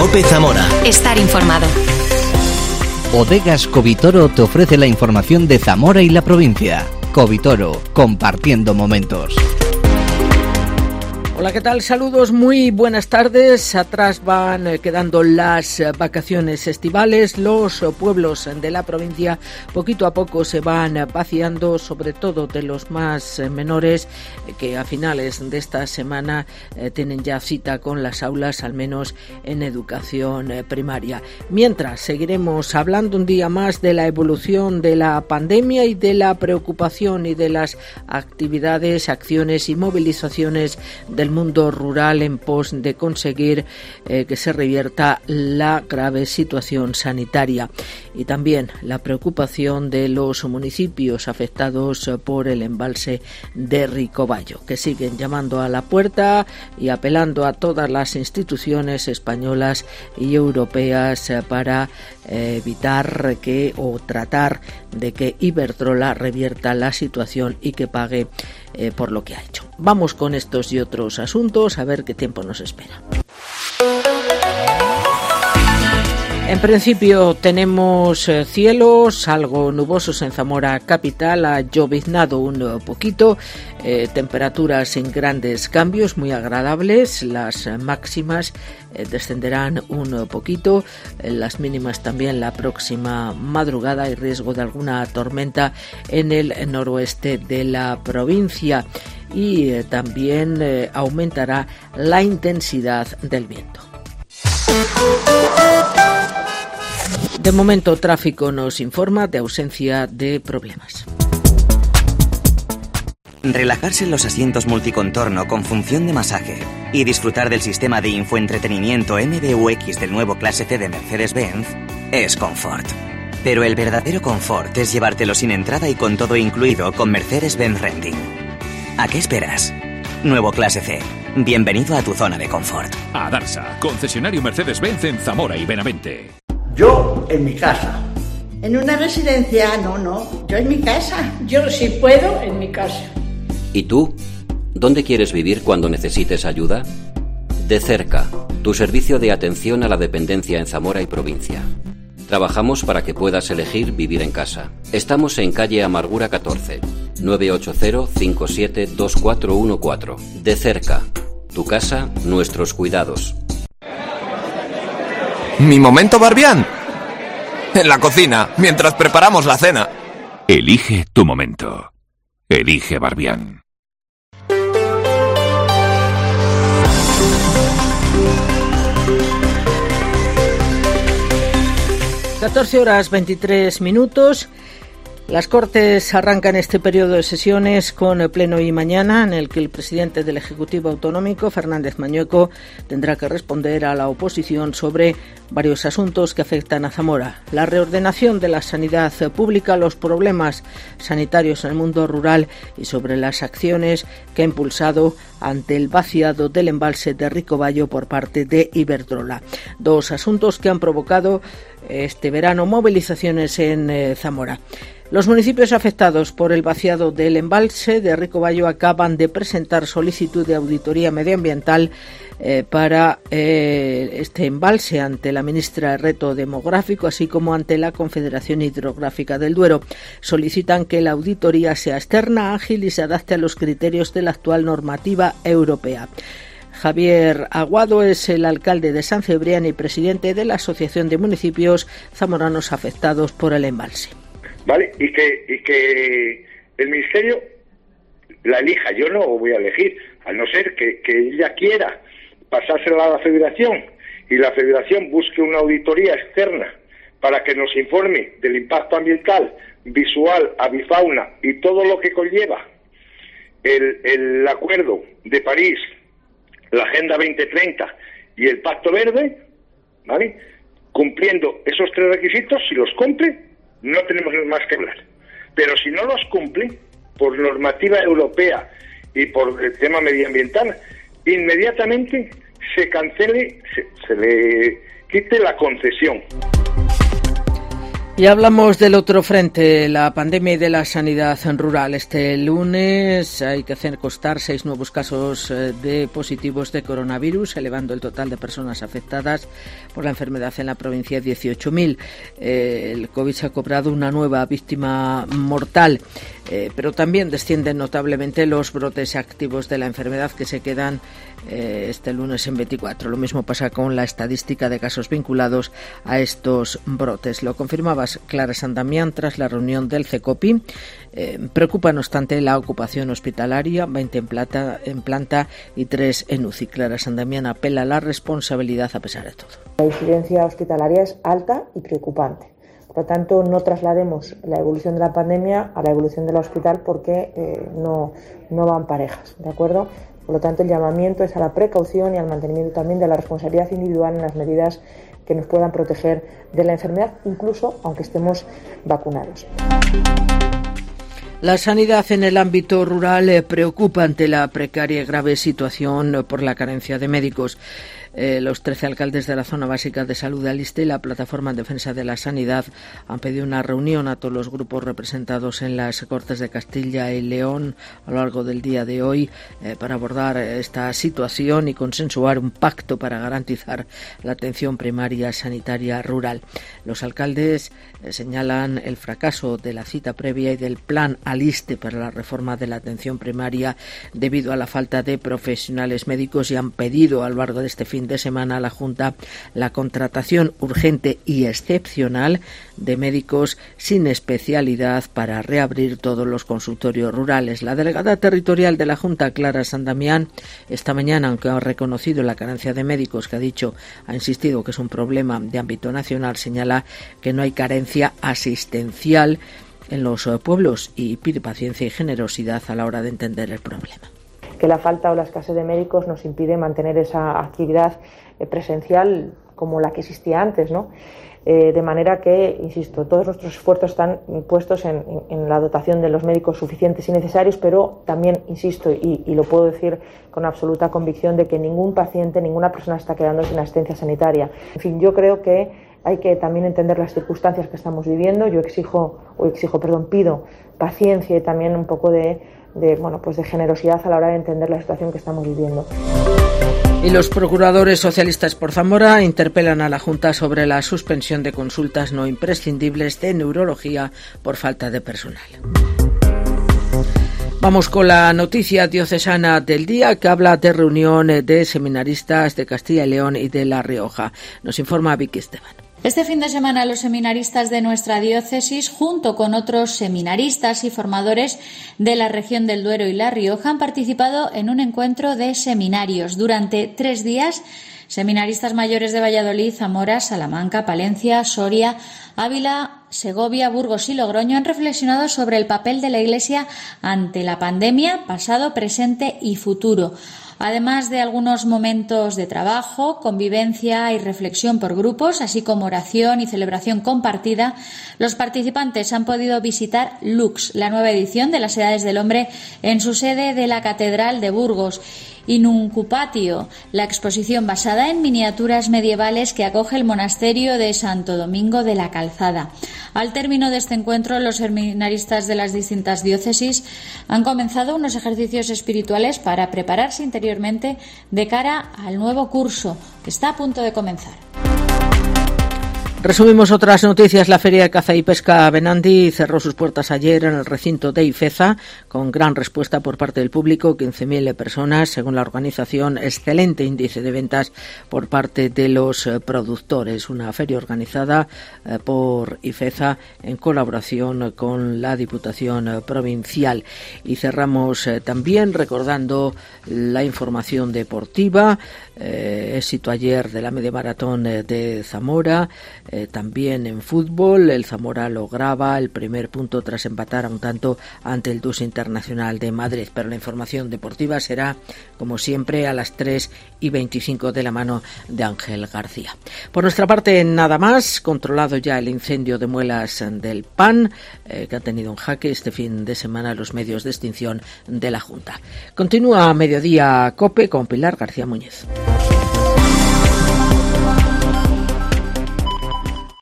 COPE Zamora. Estar informado. Bodegas Covitoro te ofrece la información de Zamora y la provincia. Covitoro, compartiendo momentos. Hola, ¿qué tal? Saludos, muy buenas tardes. Atrás van quedando las vacaciones estivales. Los pueblos de la provincia poquito a poco se van vaciando, sobre todo de los más menores, que a finales de esta semana tienen ya cita con las aulas, al menos en educación primaria. Mientras, seguiremos hablando un día más de la evolución de la pandemia y de la preocupación y de las actividades, acciones y movilizaciones del mundo rural en pos de conseguir que se revierta la grave situación sanitaria, y también la preocupación de los municipios afectados por el embalse de Ricobayo, que siguen llamando a la puerta y apelando a todas las instituciones españolas y europeas para evitar o tratar de que Iberdrola revierta la situación y que pague por lo que ha hecho. Vamos con estos y otros asuntos a ver qué tiempo nos espera. En principio tenemos cielos algo nubosos en Zamora capital, ha lloviznado un poquito, temperaturas sin grandes cambios, muy agradables, las máximas descenderán un poquito, las mínimas también la próxima madrugada, hay riesgo de alguna tormenta en el noroeste de la provincia y también aumentará la intensidad del viento. De momento, tráfico nos informa de ausencia de problemas. Relajarse en los asientos multicontorno con función de masaje y disfrutar del sistema de infoentretenimiento MBUX del nuevo Clase C de Mercedes-Benz es confort. Pero el verdadero confort es llevártelo sin entrada y con todo incluido con Mercedes-Benz Renting. ¿A qué esperas? Nuevo Clase C. Bienvenido a tu zona de confort. A Darsa, concesionario Mercedes-Benz en Zamora y Benavente. Yo en mi casa. En una residencia, no. Yo en mi casa. Yo, si puedo, en mi casa. ¿Y tú? ¿Dónde quieres vivir cuando necesites ayuda? De cerca, tu servicio de atención a la dependencia en Zamora y provincia. Trabajamos para que puedas elegir vivir en casa. Estamos en calle Amargura 14, 980-572414. De cerca, tu casa, nuestros cuidados. Mi momento Barbián. En la cocina, mientras preparamos la cena. Elige tu momento. Elige Barbián. (14:23). Las Cortes arrancan este periodo de sesiones con pleno y mañana, en el que el presidente del Ejecutivo Autonómico, Fernández Mañueco, tendrá que responder a la oposición sobre varios asuntos que afectan a Zamora: la reordenación de la sanidad pública, los problemas sanitarios en el mundo rural y sobre las acciones que ha impulsado ante el vaciado del embalse de Ricobayo por parte de Iberdrola. Dos asuntos que han provocado este verano movilizaciones en Zamora. Los municipios afectados por el vaciado del embalse de Ricobayo acaban de presentar solicitud de auditoría medioambiental para este embalse ante la ministra de Reto Demográfico, así como ante la Confederación Hidrográfica del Duero. Solicitan que la auditoría sea externa, ágil y se adapte a los criterios de la actual normativa europea. Javier Aguado es el alcalde de San Cebrián y presidente de la Asociación de Municipios Zamoranos Afectados por el embalse. ¿Vale? Y que el Ministerio la elija. Yo no voy a elegir, a no ser que ella quiera pasársela a la Federación y la Federación busque una auditoría externa para que nos informe del impacto ambiental, visual, avifauna y todo lo que conlleva el Acuerdo de París, la Agenda 2030 y el Pacto Verde, ¿vale? Cumpliendo esos tres requisitos, si los cumple, no tenemos más que hablar. Pero si no los cumple, por normativa europea y por el tema medioambiental, inmediatamente se cancele, se le quite la concesión. Y hablamos del otro frente, la pandemia y de la sanidad rural. Este lunes hay que hacer constar 6 nuevos casos de positivos de coronavirus, elevando el total de personas afectadas por la enfermedad en la provincia a 18.000. El COVID se ha cobrado una nueva víctima mortal, pero también descienden notablemente los brotes activos de la enfermedad, que se quedan este lunes en 24. Lo mismo pasa con la estadística de casos vinculados a estos brotes. Lo confirmaba Clara San Damián tras la reunión del CECOPI. Preocupa, no obstante, la ocupación hospitalaria, 20 en planta y 3 en UCI. Clara San Damián apela a la responsabilidad a pesar de todo. La incidencia hospitalaria es alta y preocupante. Por lo tanto, no traslademos la evolución de la pandemia a la evolución del hospital, porque no van parejas, ¿de acuerdo? Por lo tanto, el llamamiento es a la precaución y al mantenimiento también de la responsabilidad individual en las medidas que nos puedan proteger de la enfermedad, incluso aunque estemos vacunados. La sanidad en el ámbito rural preocupa ante la precaria y grave situación por la carencia de médicos. Los 13 alcaldes de la zona básica de salud de Aliste y la Plataforma en Defensa de la Sanidad han pedido una reunión a todos los grupos representados en las Cortes de Castilla y León a lo largo del día de hoy para abordar esta situación y consensuar un pacto para garantizar la atención primaria sanitaria rural. Los alcaldes señalan el fracaso de la cita previa y del plan Aliste para la reforma de la atención primaria debido a la falta de profesionales médicos y han pedido a lo largo de este fin de semana a la Junta la contratación urgente y excepcional de médicos sin especialidad para reabrir todos los consultorios rurales. La delegada territorial de la Junta, Clara San Damián, esta mañana, aunque ha reconocido la carencia de médicos, que ha insistido que es un problema de ámbito nacional, señala que no hay carencia asistencial en los pueblos y pide paciencia y generosidad a la hora de entender el problema. Que la falta o la escasez de médicos nos impide mantener esa actividad presencial como la que existía antes, ¿no? De manera que, insisto, todos nuestros esfuerzos están puestos en la dotación de los médicos suficientes y necesarios, pero también, insisto, y lo puedo decir con absoluta convicción, de que ningún paciente, ninguna persona está quedando sin asistencia sanitaria. En fin, yo creo que hay que también entender las circunstancias que estamos viviendo. Yo pido paciencia y también un poco de generosidad a la hora de entender la situación que estamos viviendo. Y los procuradores socialistas por Zamora interpelan a la Junta sobre la suspensión de consultas no imprescindibles de neurología por falta de personal. Vamos con la noticia diocesana del día, que habla de reunión de seminaristas de Castilla y León y de La Rioja. Nos informa Vicky Esteban. Este fin de semana los seminaristas de nuestra diócesis, junto con otros seminaristas y formadores de la región del Duero y La Rioja, han participado en un encuentro de seminarios. Durante 3 días, seminaristas mayores de Valladolid, Zamora, Salamanca, Palencia, Soria, Ávila, Segovia, Burgos y Logroño han reflexionado sobre el papel de la Iglesia ante la pandemia, pasado, presente y futuro. Además de algunos momentos de trabajo, convivencia y reflexión por grupos, así como oración y celebración compartida, los participantes han podido visitar Lux, la nueva edición de las Edades del Hombre, en su sede de la Catedral de Burgos. Inuncupatio, la exposición basada en miniaturas medievales que acoge el monasterio de Santo Domingo de la Calzada. Al término de este encuentro, los seminaristas de las distintas diócesis han comenzado unos ejercicios espirituales para prepararse interiormente de cara al nuevo curso que está a punto de comenzar. Resumimos otras noticias. La Feria de Caza y Pesca Benandi cerró sus puertas ayer en el recinto de Ifeza con gran respuesta por parte del público, 15.000 personas, según la organización. Excelente índice de ventas por parte de los productores. Una feria organizada por Ifeza en colaboración con la Diputación Provincial. Y cerramos también recordando la información deportiva. Éxito ayer de la media maratón de Zamora. También en fútbol, el Zamora lograba el primer punto tras empatar a un tanto ante el DUS Internacional de Madrid. Pero la información deportiva será, como siempre, a las 3:25 de la mano de Ángel García. Por nuestra parte, nada más. Controlado ya el incendio de Muelas del Pan, que ha tenido en jaque este fin de semana los medios de extinción de la Junta. Continúa Mediodía COPE con Pilar García Muñiz.